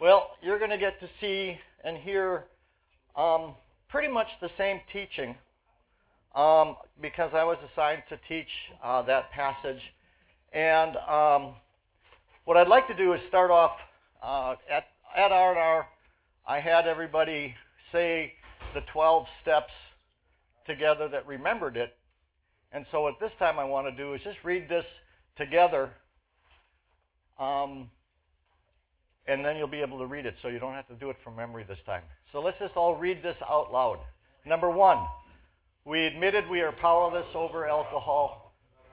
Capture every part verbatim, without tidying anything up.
Well, you're going to get to see and hear um, pretty much the same teaching um, because I was assigned to teach uh, that passage. And um, what I'd like to do is start off uh, at, at R and R. I had everybody say the twelve steps together that remembered it. And so at this time I want to do is just read this together. Um, and then you'll be able to read it, so you don't have to do it from memory this time. So let's just all read this out loud. Number one, we admitted we are powerless over alcohol.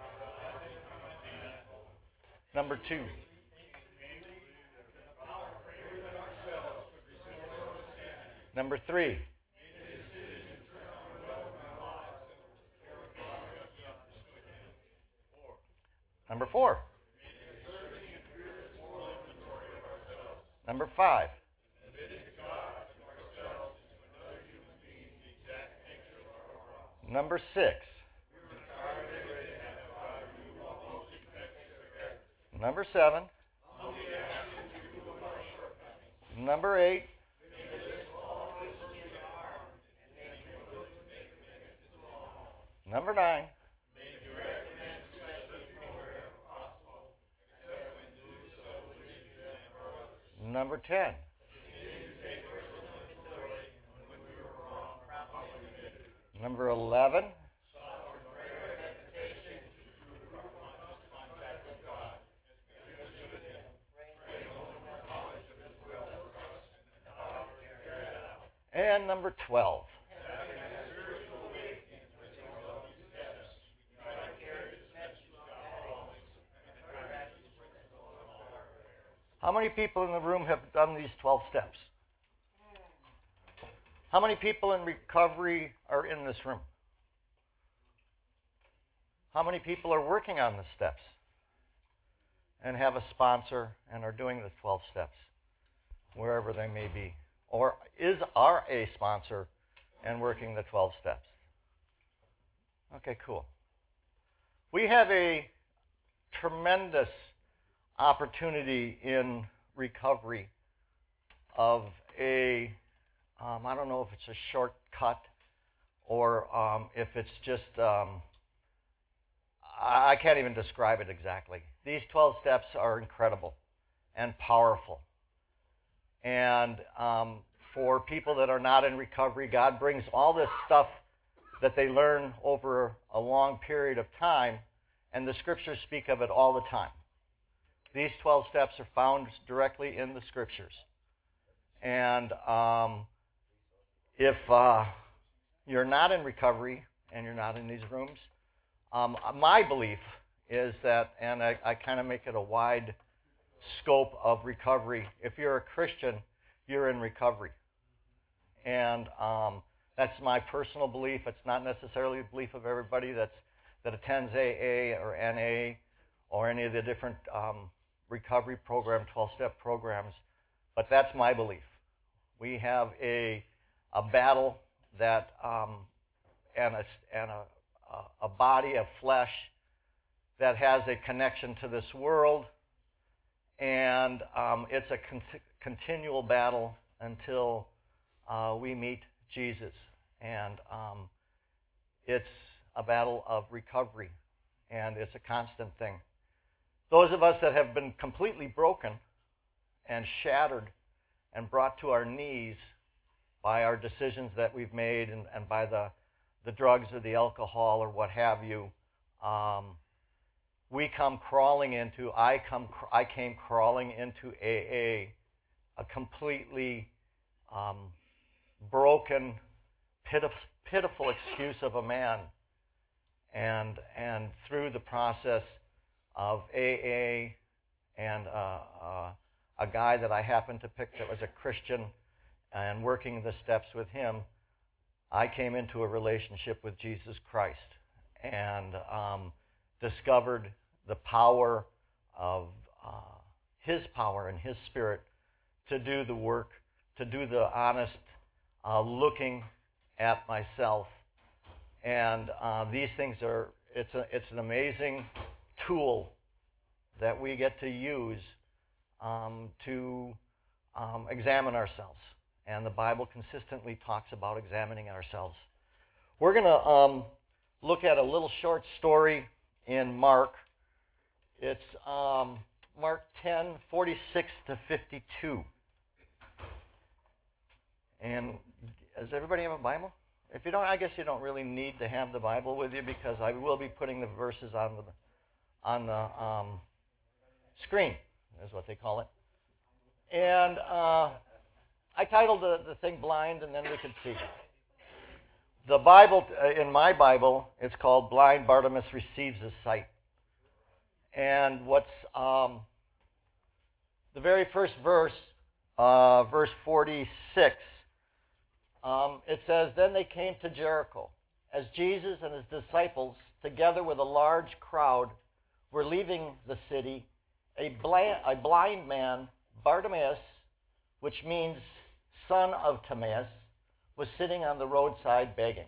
Number two. Number three. Number four. Number five. Number six. Number seven. Number eight. Number nine. Number ten. Number eleven. And number twelve. How many people in the room have done these twelve steps? How many people in recovery are in this room? How many people are working on the steps and have a sponsor and are doing the twelve steps, wherever they may be? Or is are a sponsor and working the twelve steps? Okay, cool. We have a tremendous opportunity in recovery of a, um, I don't know if it's a shortcut or um, if it's just, um, I can't even describe it exactly. These twelve steps are incredible and powerful. And um, for people that are not in recovery, God brings all this stuff that they learn over a long period of time, and the scriptures speak of it all the time. These twelve steps are found directly in the scriptures. And um, if uh, you're not in recovery and you're not in these rooms, um, my belief is that, and I, I kind of make it a wide scope of recovery, if you're a Christian, you're in recovery. And um, that's my personal belief. It's not necessarily the belief of everybody that's, that attends A A or N A or any of the different um, recovery program, twelve-step programs, but that's my belief. We have a a battle that um, and a and a, a body of flesh that has a connection to this world, and um, it's a con- continual battle until uh, we meet Jesus, and um, it's a battle of recovery, and it's a constant thing. Those of us that have been completely broken and shattered and brought to our knees by our decisions that we've made and, and by the, the drugs or the alcohol or what have you, um, we come crawling into, I come, I came crawling into A A, a completely um, broken, pitif- pitiful excuse of a man. And, and through the process of A A and uh, uh, a guy that I happened to pick that was a Christian and working the steps with him, I came into a relationship with Jesus Christ and um, discovered the power of uh, His power and His Spirit to do the work, to do the honest uh, looking at myself. And uh, these things are, it's a, it's an amazing tool that we get to use um, to um, examine ourselves. And the Bible consistently talks about examining ourselves. We're going to um, look at a little short story in Mark. It's um, Mark ten, forty-six to fifty-two. And does everybody have a Bible? If you don't, I guess you don't really need to have the Bible with you, because I will be putting the verses on the on the um, screen, is what they call it. And uh, I titled the, the thing Blind, and then we could see. The Bible, in my Bible, it's called Blind Bartimaeus Receives His Sight. And what's um, the very first verse, uh, verse forty-six, um, it says, "Then they came to Jericho. As Jesus and his disciples, together with a large crowd, were leaving the city, a blind, a blind man, Bartimaeus, which means son of Timaeus, was sitting on the roadside begging."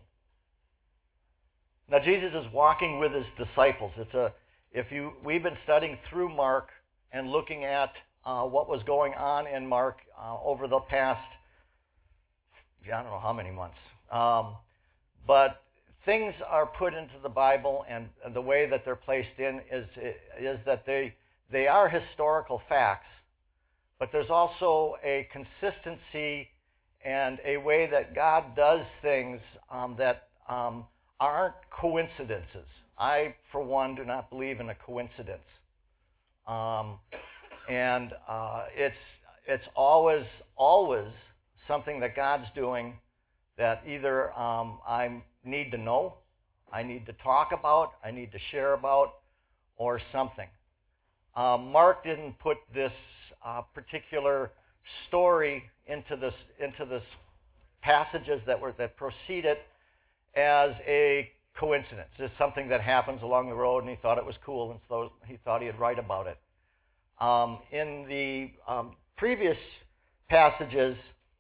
Now Jesus is walking with his disciples. It's a if you we've been studying through Mark and looking at uh, what was going on in Mark uh, over the past, I don't know how many months, um, but things are put into the Bible, and the way that they're placed in is is that they they are historical facts, but there's also a consistency and a way that God does things um, that um, aren't coincidences. I, for one, do not believe in a coincidence. Um, and uh, it's it's always, always something that God's doing that either um, I need to know, I need to talk about, I need to share about, or something. Uh, Mark didn't put this uh, particular story into this into this passages that were that preceded as a coincidence. It's something that happens along the road, and he thought it was cool, and so he thought he'd write about it. Um, in the um, previous passages,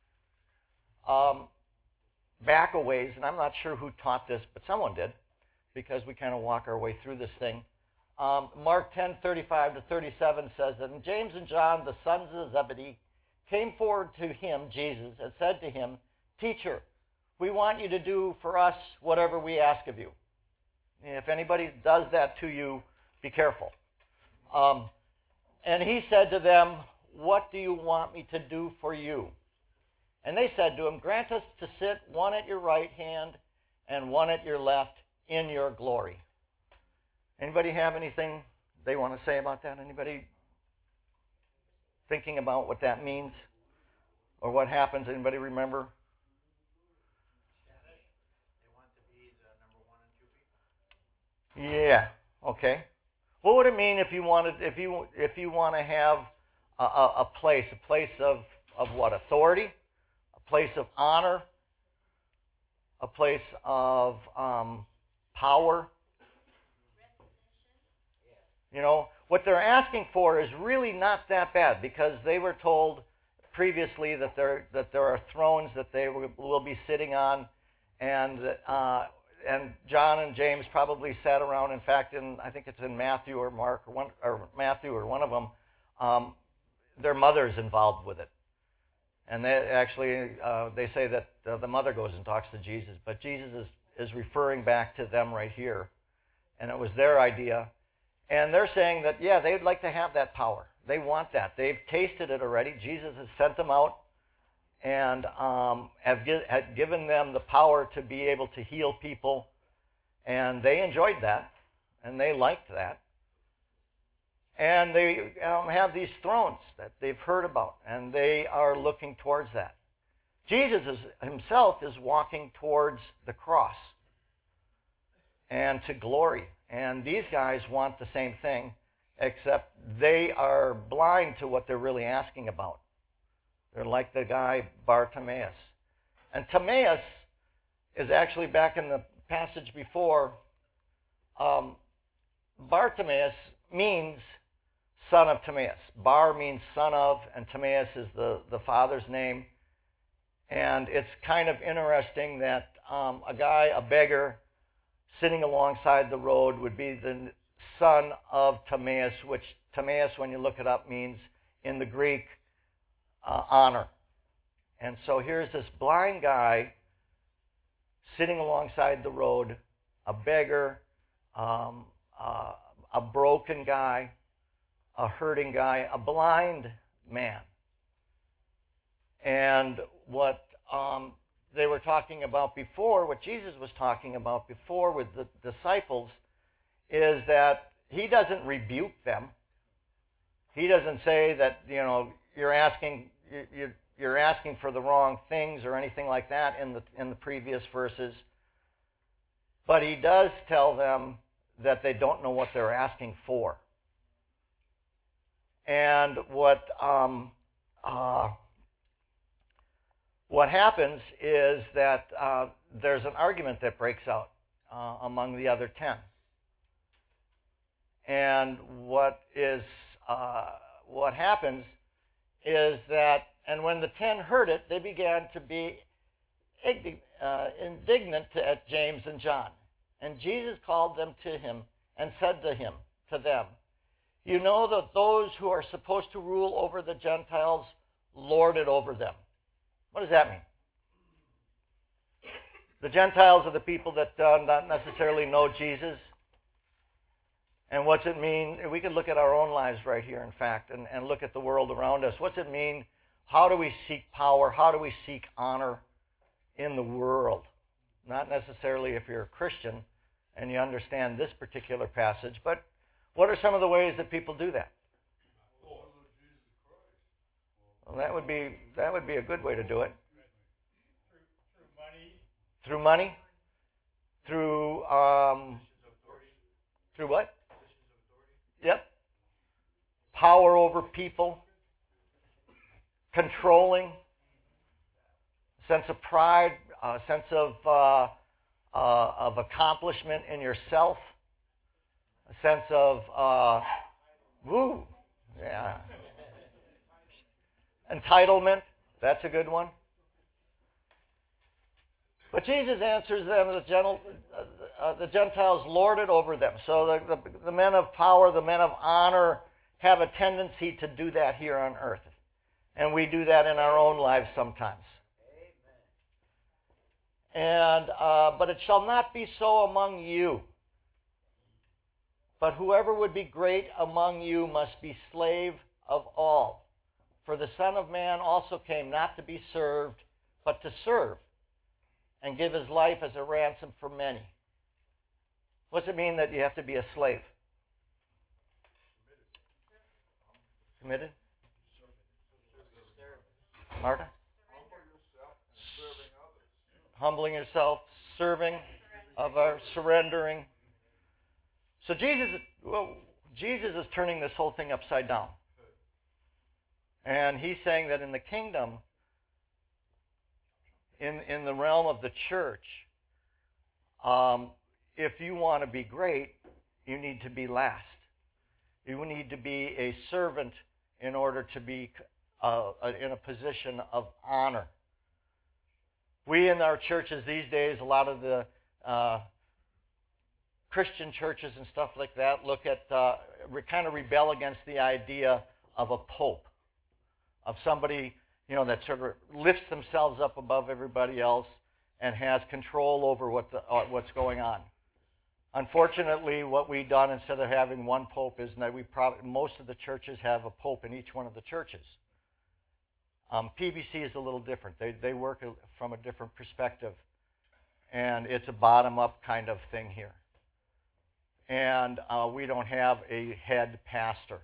um, back a ways, and I'm not sure who taught this, but someone did, because we kind of walk our way through this thing. Um, Mark ten, thirty-five to thirty-seven says that, "And James and John, the sons of Zebedee, came forward to him," Jesus, "and said to him, 'Teacher, we want you to do for us whatever we ask of you.'" And if anybody does that to you, be careful. Um, and he said to them, "What do you want me to do for you?" And they said to him, "Grant us to sit one at your right hand and one at your left in your glory." Anybody have anything they want to say about that? Anybody thinking about what that means or what happens? Anybody remember? Yeah. Okay. What would it mean if you wanted if you if you want to have a, a, a place, a place of of what? Authority, a place of honor, a place of um, power. You know, what they're asking for is really not that bad, because they were told previously that there that there are thrones that they will, will be sitting on, and uh, and John and James probably sat around. In fact, in I think it's in Matthew or Mark or one or Matthew or one of them, um, their mother's involved with it, and they actually uh, they say that uh, the mother goes and talks to Jesus, but Jesus is is referring back to them right here, and it was their idea. And they're saying that, yeah, they'd like to have that power. They want that. They've tasted it already. Jesus has sent them out and um, have gi- had given them the power to be able to heal people. And they enjoyed that, and they liked that. And they um, have these thrones that they've heard about, and they are looking towards that. Jesus is, himself is walking towards the cross and to glory. And these guys want the same thing, except they are blind to what they're really asking about. They're like the guy Bartimaeus. And Timaeus is actually back in the passage before. Um, Bartimaeus means son of Timaeus. Bar means son of, and Timaeus is the, the father's name. And it's kind of interesting that um, a guy, a beggar, sitting alongside the road would be the son of Timaeus, which Timaeus, when you look it up, means in the Greek, uh, honor. And so here's this blind guy sitting alongside the road, a beggar, um, uh, a broken guy, a hurting guy, a blind man. And what um, they were talking about before, what Jesus was talking about before with the disciples, is that he doesn't rebuke them. He doesn't say that, you know, you're asking you, you're asking for the wrong things or anything like that in the in the previous verses. But he does tell them that they don't know what they're asking for. And what um, uh, what happens is that uh, there's an argument that breaks out uh, among the other ten. And what is uh, what happens is that, and when the ten heard it, they began to be uh, indignant at James and John. And Jesus called them to him and said to him, to them, "You know that those who are supposed to rule over the Gentiles lord it over them." What does that mean? The Gentiles are the people that uh, not necessarily know Jesus. And what's it mean? We could look at our own lives right here, in fact, and, and look at the world around us. What's it mean? How do we seek power? How do we seek honor in the world? Not necessarily if you're a Christian and you understand this particular passage, but what are some of the ways that people do that? Well, that would be that would be a good way to do it. Through money? Through um, through what? Yep. Power over people. Controlling. Sense of pride. A sense of uh, uh, of accomplishment in yourself. A sense of uh, woo, yeah. Entitlement. That's a good one. But Jesus answers them, the, gentle, uh, the Gentiles lord it over them. So the, the, the men of power, the men of honor, have a tendency to do that here on earth. And we do that in our own lives sometimes. And uh, but it shall not be so among you. But whoever would be great among you must be slave of all. For the Son of Man also came not to be served, but to serve, and give his life as a ransom for many. What's it mean that you have to be a slave? Committed? Marta? Humbling yourself, serving, of our surrendering. So Jesus, well, Jesus is turning this whole thing upside down. And he's saying that in the kingdom, in, in the realm of the church, um, if you want to be great, you need to be last. You need to be a servant in order to be uh, in a position of honor. We in our churches these days, a lot of the uh, Christian churches and stuff like that look at, uh, re- kind of rebel against the idea of a pope, of somebody, you know, that sort of lifts themselves up above everybody else and has control over what the, uh, what's going on. Unfortunately, what we've done instead of having one pope is that we probably, most of the churches have a pope in each one of the churches. Um, P B C is a little different. They they work a, from a different perspective, and it's a bottom-up kind of thing here. And uh, we don't have a head pastor.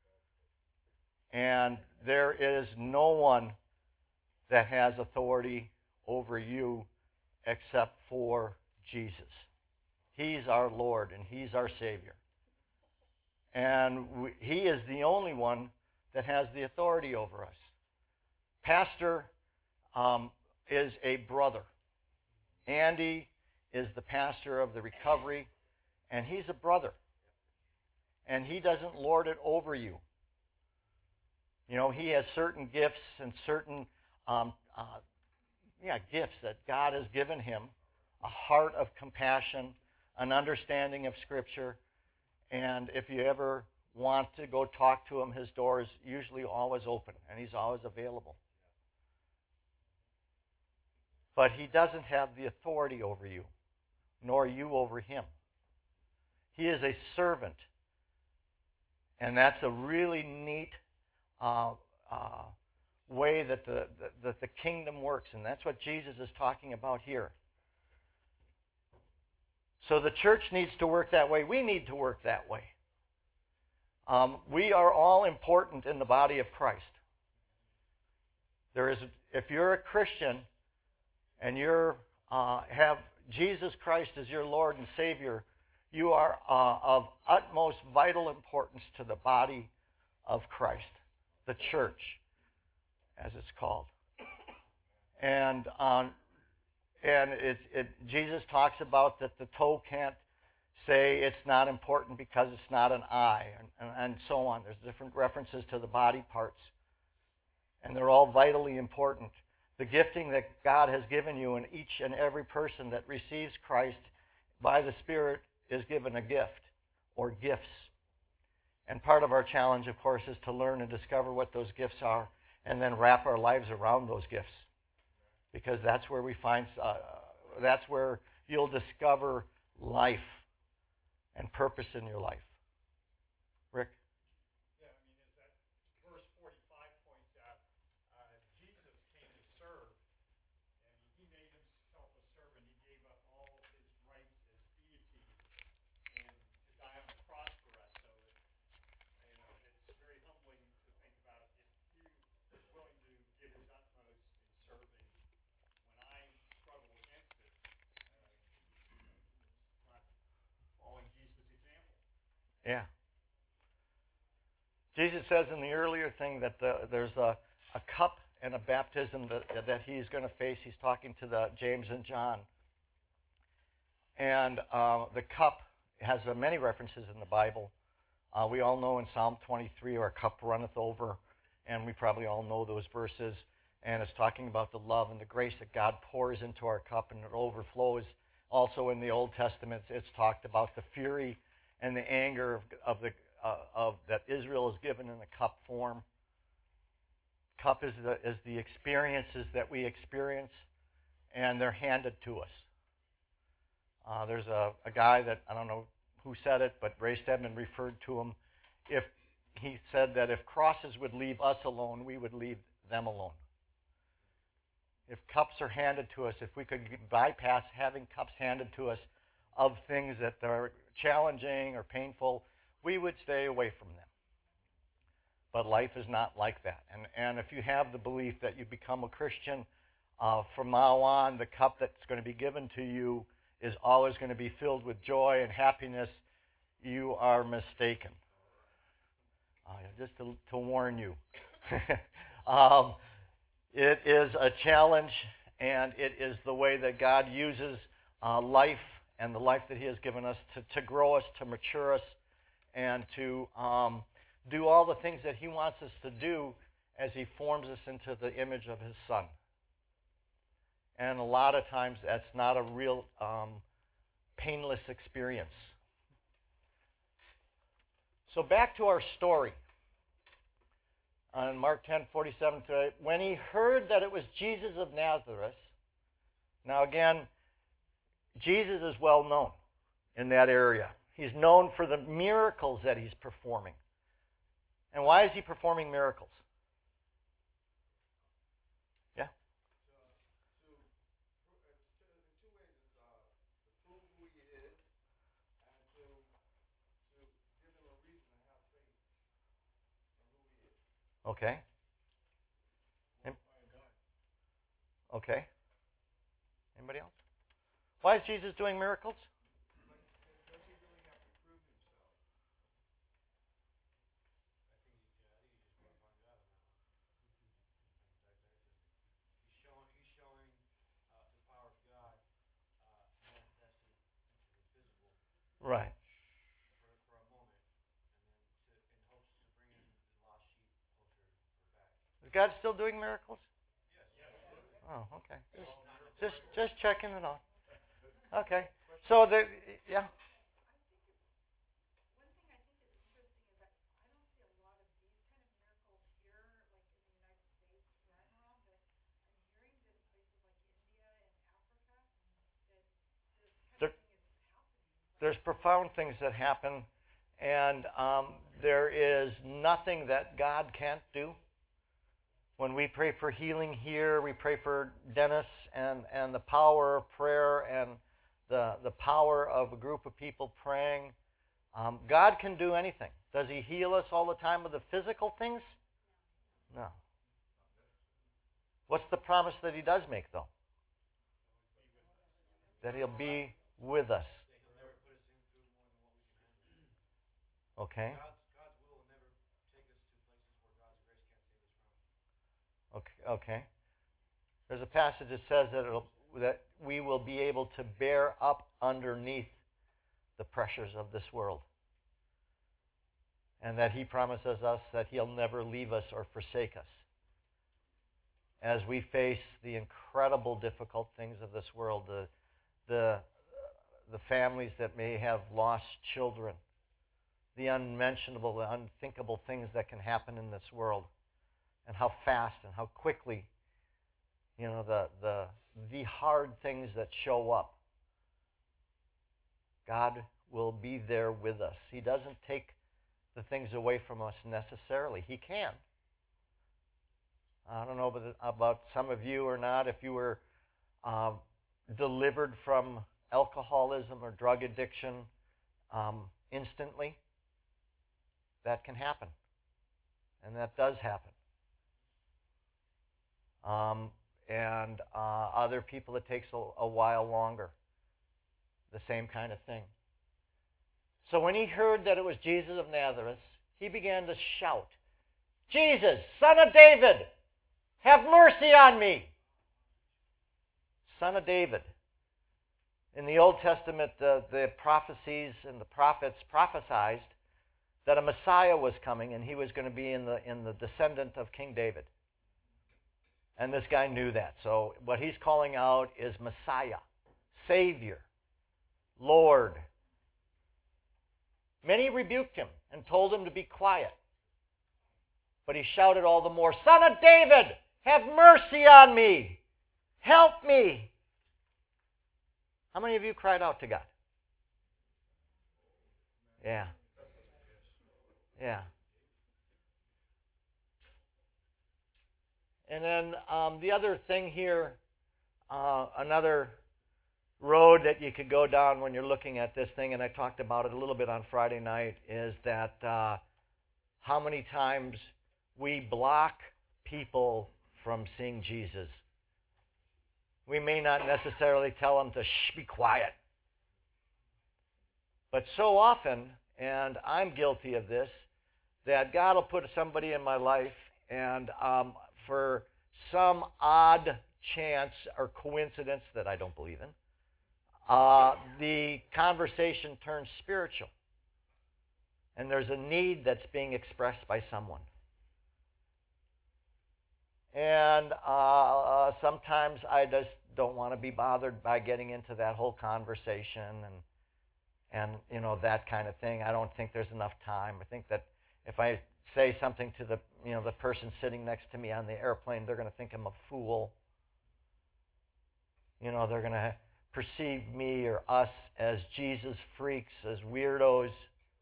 And there is no one that has authority over you except for Jesus. He's our Lord, and he's our Savior. And we, he is the only one that has the authority over us. Pastor um, is a brother. Andy is the pastor of the recovery, and he's a brother. And he doesn't lord it over you. You know, he has certain gifts and certain um, uh, yeah, gifts that God has given him, a heart of compassion, an understanding of Scripture. And if you ever want to go talk to him, his door is usually always open and he's always available. But he doesn't have the authority over you, nor you over him. He is a servant. And that's a really neat uh, uh, way that the, the, that the kingdom works. And that's what Jesus is talking about here. So the church needs to work that way. We need to work that way. Um, we are all important in the body of Christ. There is, if you're a Christian and you uh, have Jesus Christ as your Lord and Savior, you are uh, of utmost vital importance to the body of Christ, the church, as it's called. And um, and it, it, Jesus talks about that the toe can't say it's not important because it's not an eye, and, and, and so on. There's different references to the body parts, and they're all vitally important. The gifting that God has given you, and each and every person that receives Christ by the Spirit is given a gift or gifts. And part of our challenge, of course, is to learn and discover what those gifts are and then wrap our lives around those gifts. Because that's where we find, uh, that's where you'll discover life and purpose in your life. Rick? Yeah, I mean, as that verse forty-five points out, uh, Jesus came to serve, and he made himself a servant. He gave up all of his rights as deity and to die on the cross for us. So, it, you know, it's very humbling to think about if he was willing to give his utmost in serving. When I struggle against it, uh, it's not following Jesus' example. Yeah. Jesus says in the earlier thing that the, there's a, a cup and a baptism that, that he's going to face. He's talking to the James and John. And uh, the cup has uh, many references in the Bible. Uh, we all know in Psalm twenty-three, our cup runneth over, and we probably all know those verses. And it's talking about the love and the grace that God pours into our cup and it overflows. Also in the Old Testament, it's talked about the fury and the anger of, of the uh, of that Israel is given in the cup form. Cup is the is the experiences that we experience, and they're handed to us. Uh, there's a, a guy that, I don't know who said it, but Ray Stedman referred to him. If he said that if crosses would leave us alone, we would leave them alone. If cups are handed to us, if we could bypass having cups handed to us of things that are challenging or painful, we would stay away from them. But life is not like that. And, and if you have the belief that you become a Christian, uh, from now on, the cup that's going to be given to you is always going to be filled with joy and happiness, you are mistaken. Uh, just to, to warn you. um, it is a challenge, and it is the way that God uses uh, life and the life that he has given us to, to grow us, to mature us, and to um, do all the things that he wants us to do as he forms us into the image of his Son. And a lot of times that's not a real um, painless experience. So back to our story. On Mark ten forty-seven to when he heard that it was Jesus of Nazareth. Now again, Jesus is well known in that area. He's known for the miracles that he's performing. And why is he performing miracles? Yeah? Okay. Okay. Anybody else? Why is Jesus doing miracles? Right. For, for a moment, and then to, in hopes to bring in the lost sheep closer back. Is God still doing miracles? Yes. Yes. Oh, okay. Just, just, just checking it out. Okay. So the yeah. There's profound things that happen, and um, there is nothing that God can't do. When we pray for healing here, we pray for Dennis and, and the power of prayer and the, the power of a group of people praying. Um, God can do anything. Does he heal us all the time with the physical things? No. What's the promise that he does make, though? That he'll be with us. Okay. Okay. Okay. There's a passage that says that it'll, that we will be able to bear up underneath the pressures of this world, and that he promises us that he'll never leave us or forsake us as we face the incredible difficult things of this world, the the the families that may have lost children, the unmentionable, the unthinkable things that can happen in this world, and how fast and how quickly, you know, the the the hard things that show up. God will be there with us. He doesn't take the things away from us necessarily. He can. I don't know about, about some of you or not, if you were um, delivered from alcoholism or drug addiction um, instantly. That can happen. And that does happen. Um, and uh, other people, it takes a, a while longer. The same kind of thing. So when he heard that it was Jesus of Nazareth, he began to shout, "Jesus, Son of David, have mercy on me." Son of David. In the Old Testament, the, the prophecies and the prophets prophesied that a Messiah was coming, and he was going to be in the in the descendant of King David. And this guy knew that. So what he's calling out is Messiah, Savior, Lord. Many rebuked him and told him to be quiet. But he shouted all the more, "Son of David, have mercy on me. Help me." How many of you cried out to God? Yeah. Yeah. And then um, the other thing here, uh, another road that you could go down when you're looking at this thing, and I talked about it a little bit on Friday night, is that uh, how many times we block people from seeing Jesus. We may not necessarily tell them to shh, be quiet. But so often, and I'm guilty of this, that God will put somebody in my life, and um, for some odd chance or coincidence that I don't believe in, uh, the conversation turns spiritual. And there's a need that's being expressed by someone. And uh, uh, sometimes I just don't want to be bothered by getting into that whole conversation and, and you know, that kind of thing. I don't think there's enough time. I think that if I say something to the, you know, the person sitting next to me on the airplane, they're going to think I'm a fool. You know, they're going to perceive me or us as Jesus freaks, as weirdos.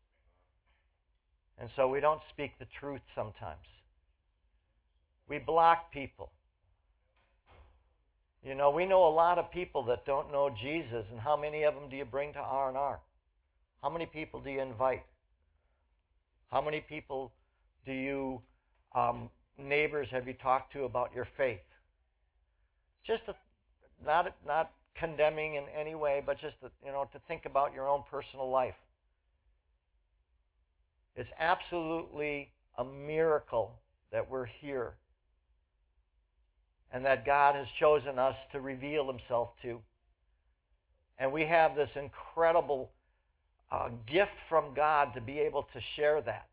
And so we don't speak the truth sometimes. We block people. You know, we know a lot of people that don't know Jesus, and how many of them do you bring to R and R? How many people do you invite? How many people do you, um, neighbors, have you talked to about your faith? Just to, not not condemning in any way, but just to, you know, to think about your own personal life. It's absolutely a miracle that we're here and that God has chosen us to reveal himself to. And we have this incredible uh, gift from God to be able to share that.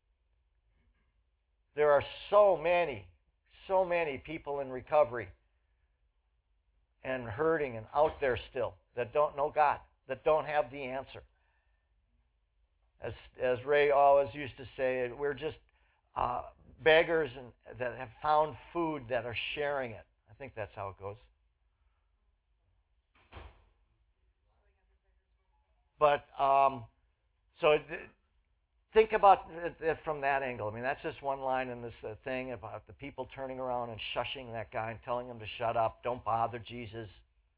There are so many, so many people in recovery and hurting and out there still that don't know God, that don't have the answer. As, as Ray always used to say, we're just uh, beggars and, that have found food that are sharing it. I think that's how it goes. but um, so it, think about it, it from that angle. I mean, that's just one line in this uh, thing about the people turning around and shushing that guy and telling him to shut up. Don't bother Jesus.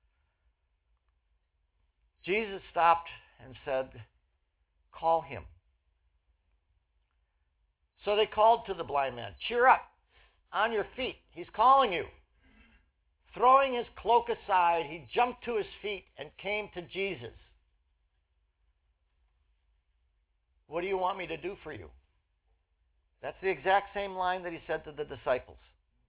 Jesus stopped and said, call him. So they called to the blind man, cheer up, on your feet. He's calling you. Throwing his cloak aside, he jumped to his feet and came to Jesus. What do you want me to do for you? That's the exact same line that he said to the disciples.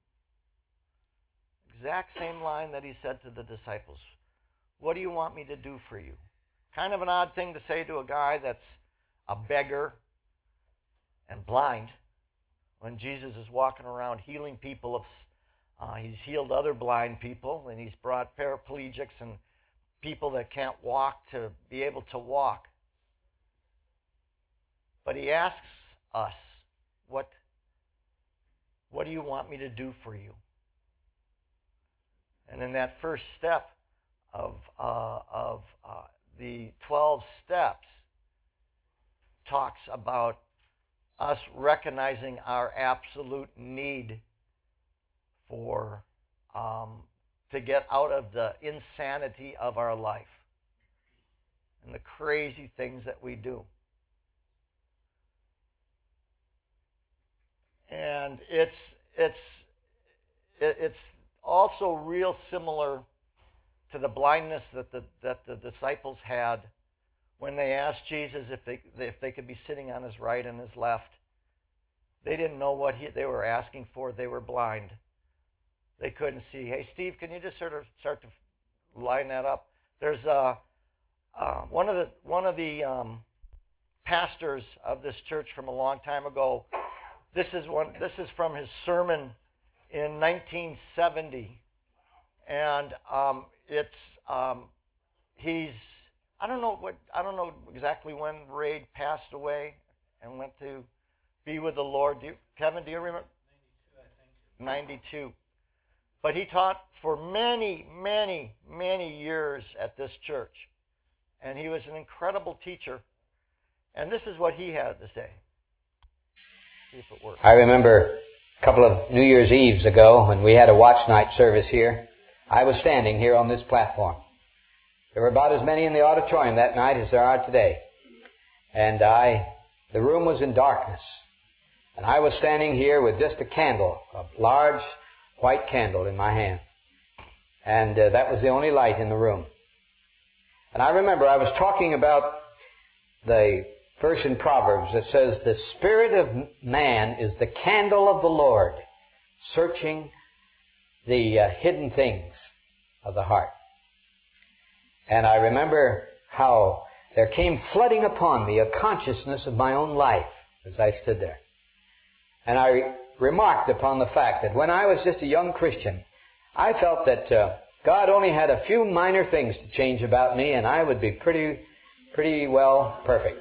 Exact same line that he said to the disciples. What do you want me to do for you? Kind of an odd thing to say to a guy that's a beggar and blind when Jesus is walking around healing people. Of, uh, he's healed other blind people, and he's brought paraplegics and people that can't walk to be able to walk. But he asks us, what, what do you want me to do for you? And in that first step of, uh, of uh, the twelve steps, talks about us recognizing our absolute need for um, to get out of the insanity of our life and the crazy things that we do. And it's it's it's also real similar to the blindness that the that the disciples had when they asked Jesus if they if they could be sitting on his right and his left. They didn't know what he, they were asking for. They were blind. They couldn't see. Hey, Steve, can you just sort of start to line that up? There's uh, uh, one of the one of the um, pastors of this church from a long time ago. This is one. This is from his sermon in nineteen seventy, and um, it's um, he's. I don't know what I don't know exactly when Ray passed away and went to be with the Lord. Do you, Kevin, do you remember? ninety-two, I think. ninety-two. But he taught for many, many, many years at this church. And he was an incredible teacher. And this is what he had to say. See if it works. I remember a couple of New Year's Eves ago when we had a watch night service here. I was standing here on this platform. There were about as many in the auditorium that night as there are today. And I, the room was in darkness. And I was standing here with just a candle, a large white candle in my hand. And uh, that was the only light in the room. And I remember I was talking about the verse in Proverbs that says, the spirit of man is the candle of the Lord, searching the uh, hidden things of the heart. And I remember how there came flooding upon me a consciousness of my own life as I stood there. And I remarked upon the fact that when I was just a young Christian, I felt that uh, God only had a few minor things to change about me, and I would be pretty, pretty well perfect.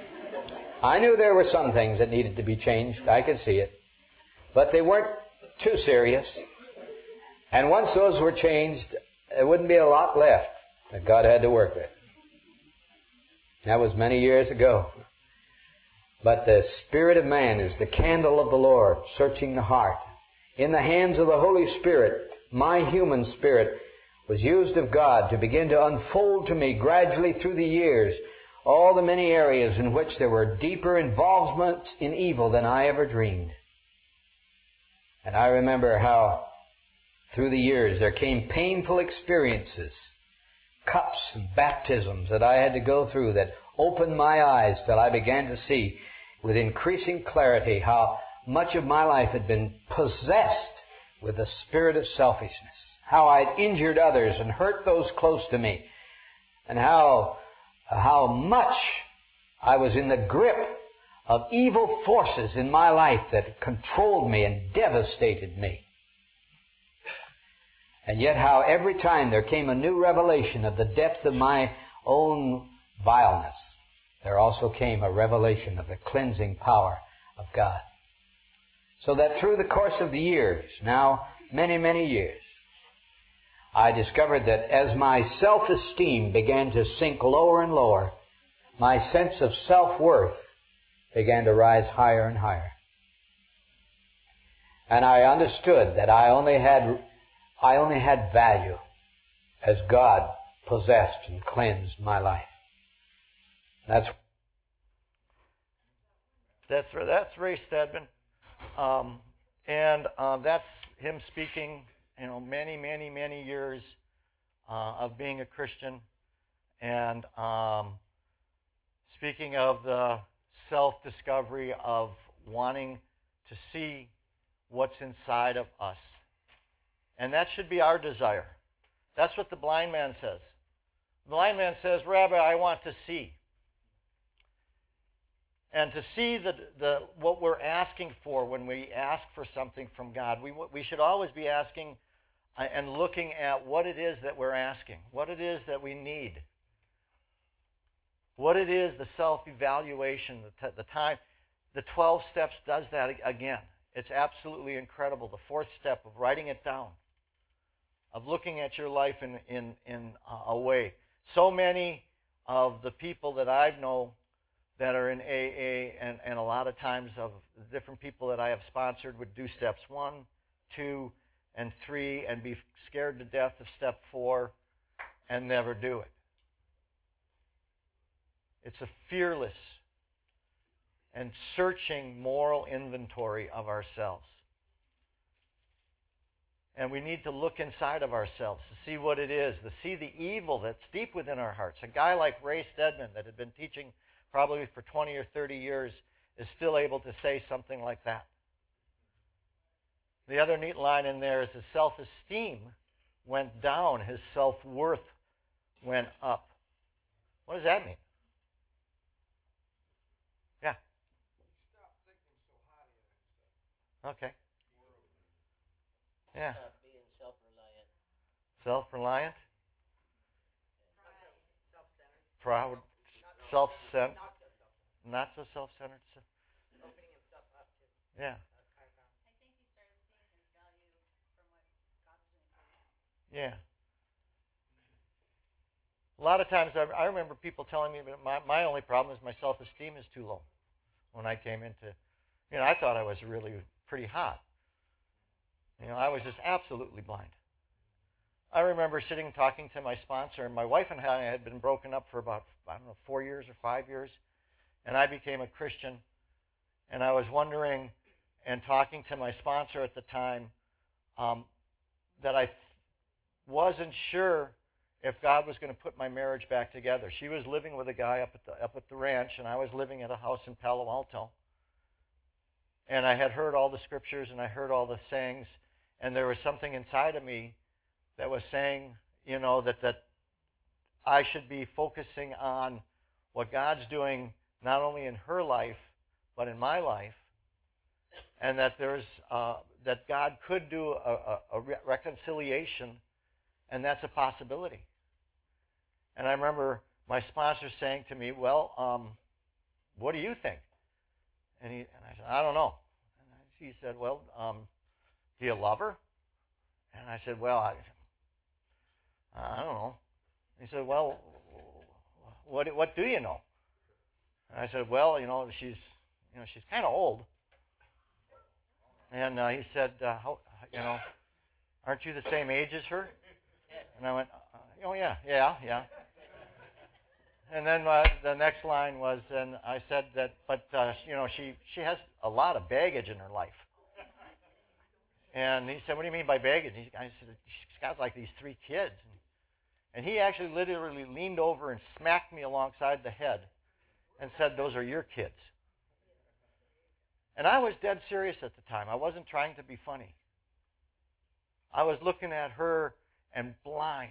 I knew there were some things that needed to be changed. I could see it. But they weren't too serious. And once those were changed, there wouldn't be a lot left that God had to work with. That was many years ago. But the spirit of man is the candle of the Lord, searching the heart. In the hands of the Holy Spirit, my human spirit was used of God to begin to unfold to me gradually through the years all the many areas in which there were deeper involvements in evil than I ever dreamed. And I remember how through the years there came painful experiences, cups and baptisms that I had to go through that opened my eyes till I began to see with increasing clarity how much of my life had been possessed with the spirit of selfishness, how I'd injured others and hurt those close to me, and how, how much I was in the grip of evil forces in my life that controlled me and devastated me. And yet how every time there came a new revelation of the depth of my own vileness, there also came a revelation of the cleansing power of God. So that through the course of the years, now many, many years, I discovered that as my self-esteem began to sink lower and lower, my sense of self-worth began to rise higher and higher. And I understood that I only had, I only had value as God possessed and cleansed my life. That's That's that's Ray Stedman, um, and uh, that's him speaking. You know, many, many, many years uh, of being a Christian, and um, speaking of the self-discovery of wanting to see what's inside of us, and that should be our desire. That's what the blind man says. The blind man says, "Rabbi, I want to see." And to see the, the, what we're asking for when we ask for something from God, we, we should always be asking and looking at what it is that we're asking, what it is that we need, what it is, the self-evaluation, the, t- the time. The twelve steps does that again. It's absolutely incredible. The fourth step of writing it down, of looking at your life in, in, in a way. So many of the people that I know that are in A A, and, and a lot of times of the different people that I have sponsored would do steps one, two, and three, and be scared to death of step four and never do it. It's a fearless and searching moral inventory of ourselves. And we need to look inside of ourselves to see what it is, to see the evil that's deep within our hearts. A guy like Ray Stedman that had been teaching probably for twenty or thirty years is still able to say something like that. The other neat line in there is his self-esteem went down, his self-worth went up. What does that mean? Yeah. Okay. Yeah. Being self-reliant. Self-reliant. Proud. Self-centered. Not so self-centered. Opening himself up to. Yeah. I think he started seeing his value from what God's doing for him. Yeah. A lot of times I, I remember people telling me that my, my only problem is my self-esteem is too low. When I came into, you know, I thought I was really pretty hot. You know, I was just absolutely blind. I remember sitting talking to my sponsor, and my wife and I had been broken up for about, I don't know, four years or five years. And I became a Christian. And I was wondering and talking to my sponsor at the time um, that I th- wasn't sure if God was going to put my marriage back together. She was living with a guy up at the up at the ranch, and I was living at a house in Palo Alto. And I had heard all the scriptures, and I heard all the sayings, and there was something inside of me that was saying, you know, that, that I should be focusing on what God's doing not only in her life, but in my life, and that there's uh, that God could do a, a, a re- reconciliation, and that's a possibility. And I remember my sponsor saying to me, well, um, what do you think? And, he, and I said, I don't know. And he said, well, um, do you love her? And I said, well, I, I don't know. He said, well, what what do you know? And I said, well, you know, she's you know she's kind of old. And uh, he said, uh, how, you know, aren't you the same age as her? And I went, uh, oh yeah, yeah, yeah. And then uh, the next line was, and I said that, but uh, you know, she she has a lot of baggage in her life. And he said, what do you mean by baggage? He, I said, she's got like these three kids. And he actually literally leaned over and smacked me alongside the head and said, those are your kids. And I was dead serious at the time. I wasn't trying to be funny. I was looking at her and blind.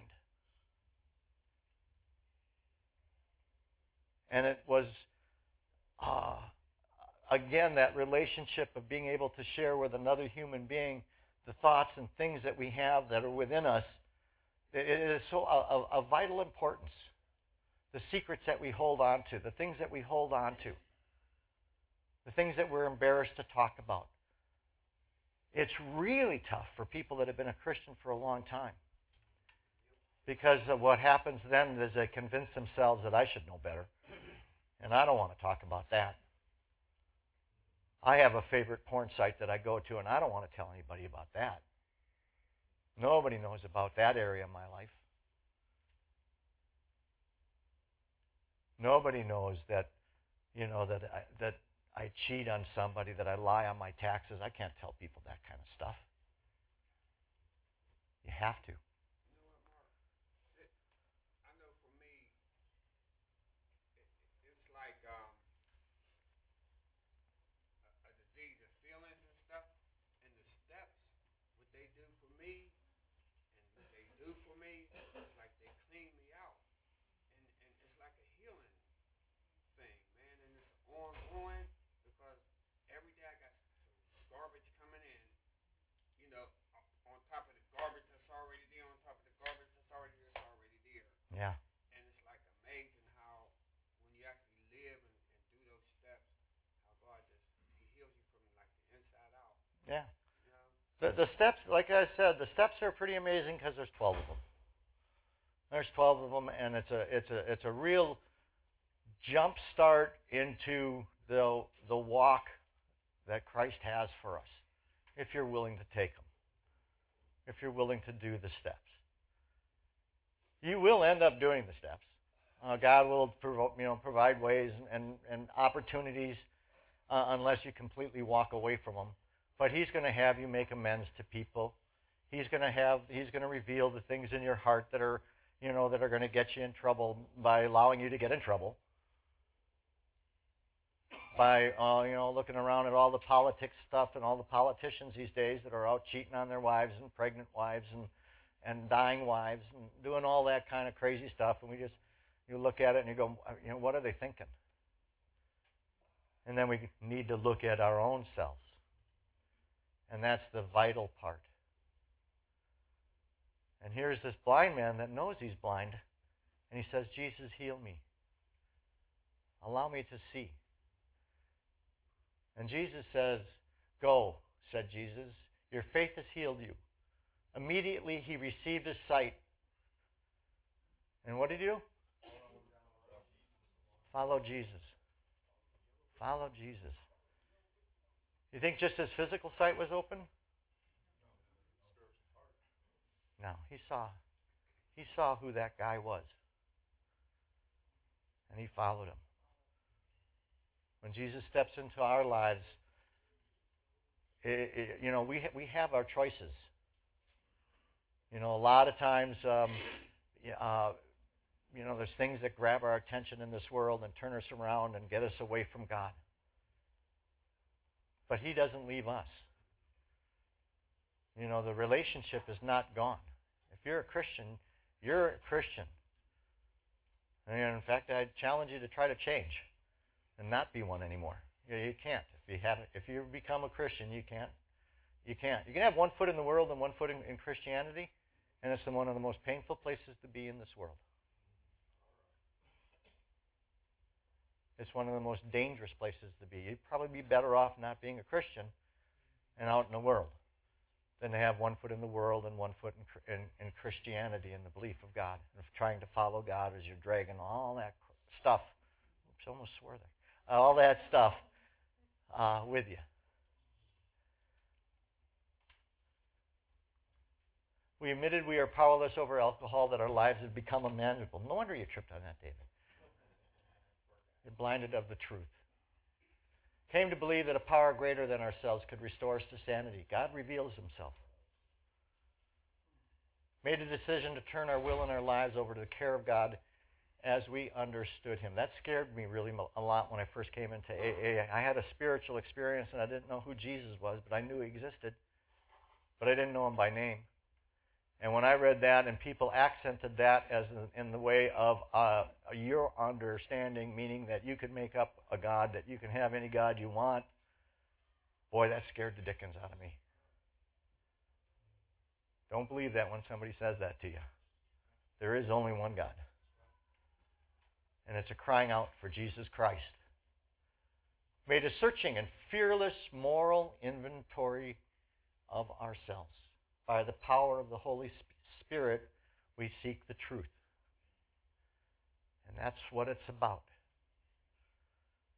And it was, uh, again, that relationship of being able to share with another human being the thoughts and things that we have that are within us. It is so of, of vital importance. The secrets that we hold on to, the things that we hold on to, the things that we're embarrassed to talk about. It's really tough for people that have been a Christian for a long time. Because of what happens then is they convince themselves that I should know better. And I don't want to talk about that. I have a favorite porn site that I go to, and I don't want to tell anybody about that. Nobody knows about that area of my life. Nobody knows that, you know, that I, that I cheat on somebody, that I lie on my taxes. I can't tell people that kind of stuff. You have to. You know what, Mark? It, I know for me, it, it's like um, a, a disease of feelings and stuff, and the steps, what they do for me, and what they do for me, it's like they clean me out, and and it's like a healing thing, man, and it's ongoing because every day I got some garbage coming in, you know, on top of the garbage that's already there, on top of the garbage that's already there, that's already there. Yeah. And it's like amazing how when you actually live and, and do those steps, how God just He heals you from like the inside out. Yeah. You know? The, the steps, like I said, the steps are pretty amazing because there's twelve of them. There's twelve of them, and it's a it's a it's a real jump start into the the walk that Christ has for us, if you're willing to take them, if you're willing to do the steps. You will end up doing the steps. Uh, God will provo- you know provide ways and and, and opportunities uh, unless you completely walk away from them. But He's going to have you make amends to people. He's going to have He's going to reveal the things in your heart that are you know that are going to get you in trouble by allowing you to get in trouble. By uh, you know looking around at all the politics stuff and all the politicians these days that are out cheating on their wives and pregnant wives and and dying wives and doing all that kind of crazy stuff, and we just you look at it and you go, you know, what are they thinking? And then we need to look at our own selves, and that's the vital part. And here's this blind man that knows he's blind, and he says, Jesus, heal me. Allow me to see. And Jesus says, go, said Jesus. Your faith has healed you. Immediately he received his sight. And what did he do? Follow Jesus. Follow Jesus. You think just his physical sight was open? No, he saw. He saw who that guy was. And he followed him. When Jesus steps into our lives, it, it, you know, we ha- we have our choices. You know, a lot of times, um, uh, you know, there's things that grab our attention in this world and turn us around and get us away from God. But He doesn't leave us. You know, the relationship is not gone. If you're a Christian, you're a Christian. And in fact, I challenge you to try to change and not be one anymore. You, you can't. If you haven't, if you become a Christian, you can't. You can't. You can have one foot in the world and one foot in, in Christianity, and it's one of the most painful places to be in this world. It's one of the most dangerous places to be. You'd probably be better off not being a Christian and out in the world than to have one foot in the world and one foot in, in, in Christianity and the belief of God, and trying to follow God as you're dragging all that stuff. Oops, I almost swore there. Uh, all that stuff uh, with you. We admitted we are powerless over alcohol, that our lives have become unmanageable. No wonder you tripped on that, David. You're blinded of the truth. Came to believe that a power greater than ourselves could restore us to sanity. God reveals Himself. Made a decision to turn our will and our lives over to the care of God as we understood Him. That scared me really a lot when I first came into A A. I had a spiritual experience and I didn't know who Jesus was, but I knew He existed. But I didn't know Him by name. And when I read that and people accented that as in, in the way of uh, your understanding, meaning that you can make up a God, that you can have any God you want, boy, that scared the dickens out of me. Don't believe that when somebody says that to you. There is only one God. And it's a crying out for Jesus Christ. Made a searching and fearless moral inventory of ourselves. By the power of the Holy Spirit, we seek the truth. And that's what it's about.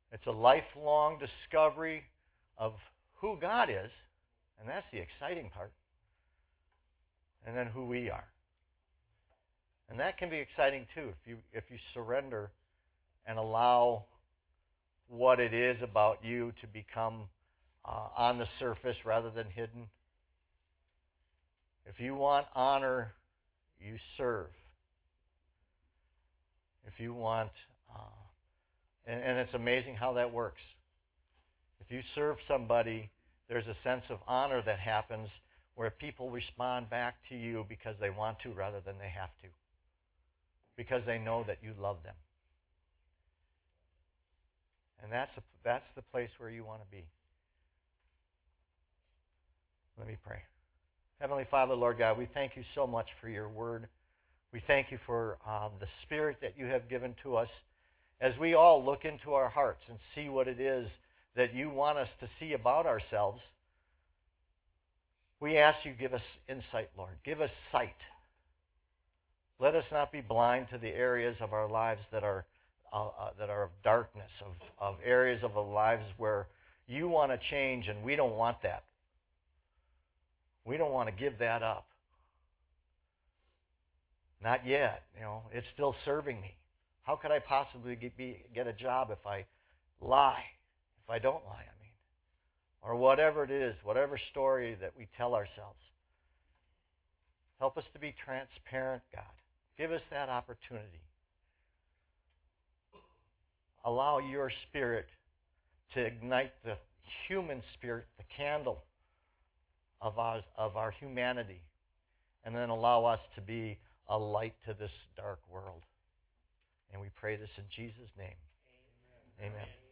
It's a lifelong discovery of who God is, and that's the exciting part, and then who we are. And that can be exciting too if you if you surrender and allow what it is about you to become uh, on the surface rather than hidden. If you want honor, you serve. If you want, uh, and, and it's amazing how that works. If you serve somebody, there's a sense of honor that happens where people respond back to you because they want to rather than they have to. Because they know that you love them. And that's a, that's the place where you want to be. Let me pray. Heavenly Father, Lord God, we thank you so much for your word. We thank you for uh, the Spirit that you have given to us as we all look into our hearts and see what it is that you want us to see about ourselves. We ask you give us insight, Lord. Give us sight. Let us not be blind to the areas of our lives that are uh, uh, that are of darkness, of, of areas of our lives where you want to change and we don't want that. We don't want to give that up. Not yet. You know, it's still serving me. How could I possibly get, be, get a job if I lie? If I don't lie, I mean. Or whatever it is, whatever story that we tell ourselves. Help us to be transparent, God. Give us that opportunity. Allow your Spirit to ignite the human spirit, the candle of our, of our humanity, and then allow us to be a light to this dark world. And we pray this in Jesus' name. Amen. Amen.